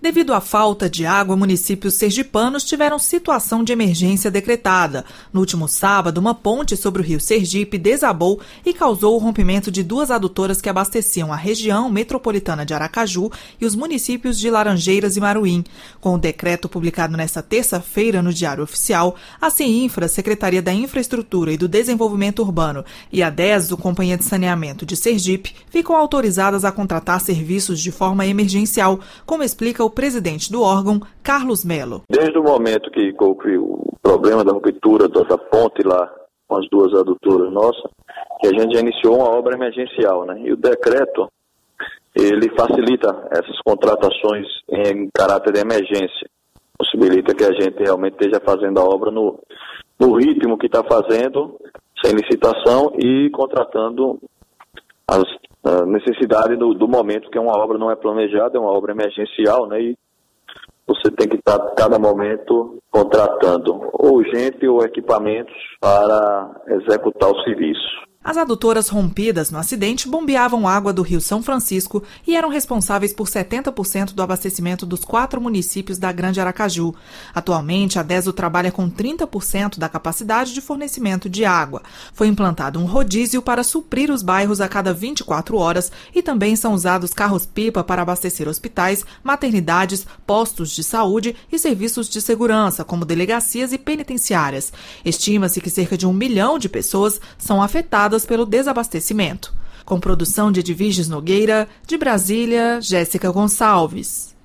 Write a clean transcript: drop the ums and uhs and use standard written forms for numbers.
Devido à falta de água, municípios sergipanos tiveram situação de emergência decretada. No último sábado, uma ponte sobre o rio Sergipe desabou e causou o rompimento de 2 adutoras que abasteciam a região metropolitana de Aracaju e os municípios de Laranjeiras e Maruim. Com o decreto publicado nesta terça-feira no Diário Oficial, a CEINFRA, Secretaria da Infraestrutura e do Desenvolvimento Urbano, e a DESO, Companhia de Saneamento de Sergipe, ficam autorizadas a contratar serviços de forma emergencial, como explica o presidente do órgão, Carlos Melo. Desde o momento que houve o problema da ruptura da ponte lá com as 2 adutoras nossas, que a gente já iniciou uma obra emergencial, né? E o decreto, ele facilita essas contratações em caráter de emergência. Possibilita que a gente realmente esteja fazendo a obra no ritmo que está fazendo, sem licitação e contratando as necessidade do momento, que uma obra não é planejada, é uma obra emergencial, né? E você tem que estar a cada momento contratando ou gente ou equipamentos para executar o serviço. As adutoras rompidas no acidente bombeavam água do Rio São Francisco e eram responsáveis por 70% do abastecimento dos 4 municípios da Grande Aracaju. Atualmente, a DESO trabalha com 30% da capacidade de fornecimento de água. Foi implantado um rodízio para suprir os bairros a cada 24 horas e também são usados carros-pipa para abastecer hospitais, maternidades, postos de saúde e serviços de segurança, como delegacias e penitenciárias. Estima-se que cerca de 1 milhão de pessoas são afetadas pelo desabastecimento. Com produção de Edviges Nogueira, de Brasília, Jéssica Gonçalves.